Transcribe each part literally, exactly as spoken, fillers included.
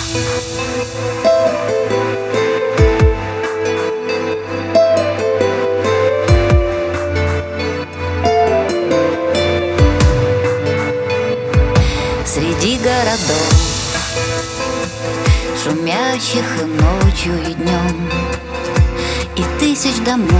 Среди городов, шумящих и ночью, и днем, и тысяч домов,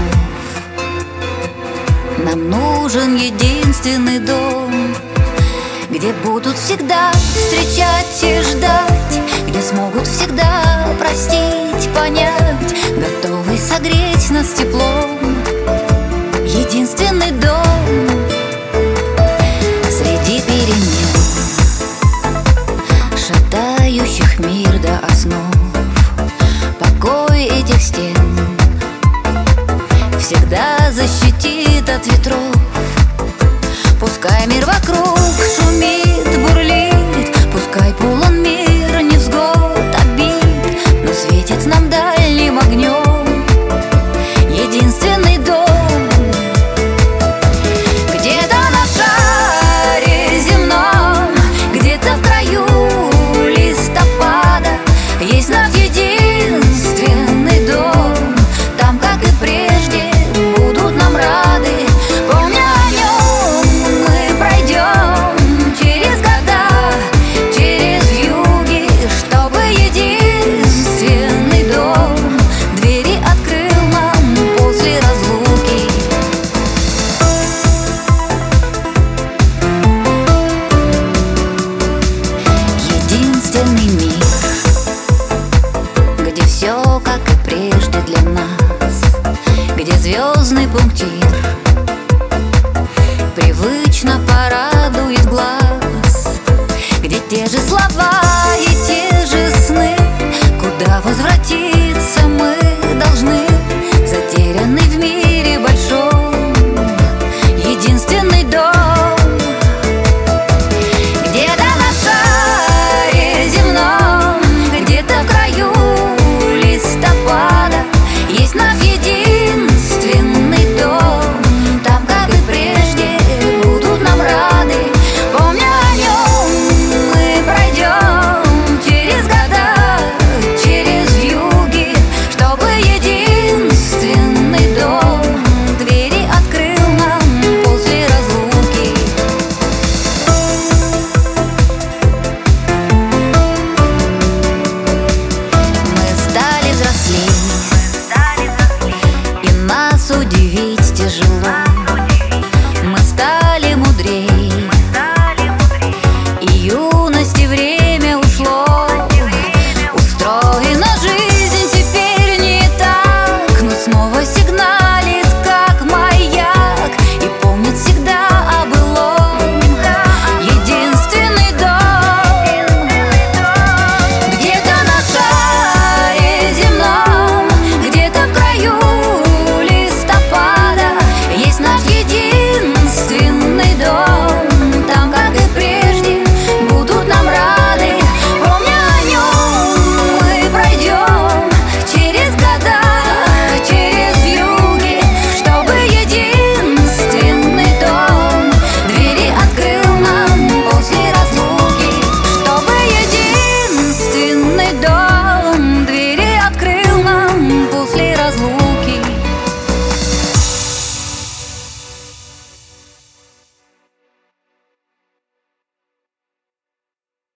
нам нужен единственный дом, где будут всегда встречать и ждать, где смогут всегда простить, понять, готовый согреть нас теплом. Единственный дом среди перемен, шатающих мир до основ, покой этих стен всегда защитит от ветров. Пускай мир вокруг шумит, бурлит, пускай полон мир невзгод, обид, но светит нам дальним огнем единственный дом. Где-то на шаре земном, где-то в краю листопада есть наш единственный дом. Там, как и прежде, будут нам рады. Помня о нем, мы пройдем через года, через вьюги, чтобы единственный дом двери открыл нам после разлуки. Единственный мир, где все, как и прежде, для нас, где звездный пунктир привычно порадует глаз, где те же слова и те же сны, куда возвратиться мы должны, затерянный в мире большом единственный дом. Где-то на шаре земном, где-то в краю листопада есть наш единственный дом. Там, как и прежде, будут нам рады. Помня о нем, мы пройдем через года, через вьюги, чтобы единственный дом двери открыл нам после разлуки. Мы стали взрослее, и нас удивить тяжело. Мы стали мудрее, и юность, и время